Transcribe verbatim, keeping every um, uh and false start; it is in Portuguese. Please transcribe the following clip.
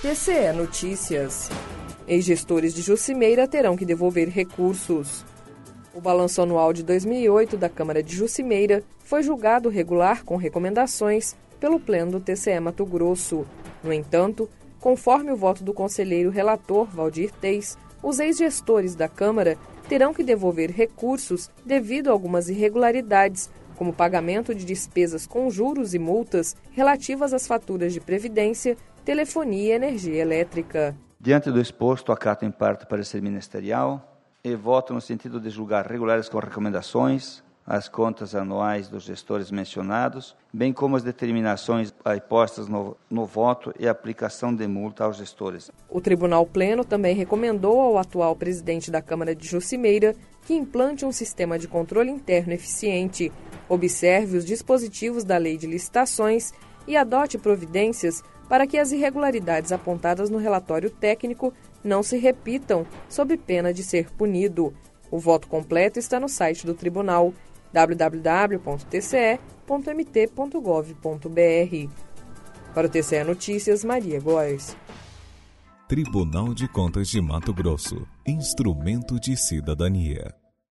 T C E Notícias. Ex-gestores de Juscimeira terão que devolver recursos. O balanço anual de dois mil e oito da Câmara de Juscimeira foi julgado regular com recomendações pelo Pleno do T C E Mato Grosso. No entanto, conforme o voto do conselheiro relator Valdir Teis, os ex-gestores da Câmara terão que devolver recursos devido a algumas irregularidades, como pagamento de despesas com juros e multas relativas às faturas de previdência, telefonia e energia elétrica. Diante do exposto, acato em parte o parecer ministerial e voto no sentido de julgar regulares com recomendações as contas anuais dos gestores mencionados, bem como as determinações aí postas no, no voto e a aplicação de multa aos gestores. O Tribunal Pleno também recomendou ao atual presidente da Câmara de Juscimeira que implante um sistema de controle interno eficiente, observe os dispositivos da Lei de Licitações e adote providências para que as irregularidades apontadas no relatório técnico não se repitam, sob pena de ser punido. O voto completo está no site do Tribunal, w w w ponto t c e ponto m t ponto gov ponto b r. Para o T C E Notícias, Maria Góes. Tribunal de Contas de Mato Grosso. Instrumento de cidadania.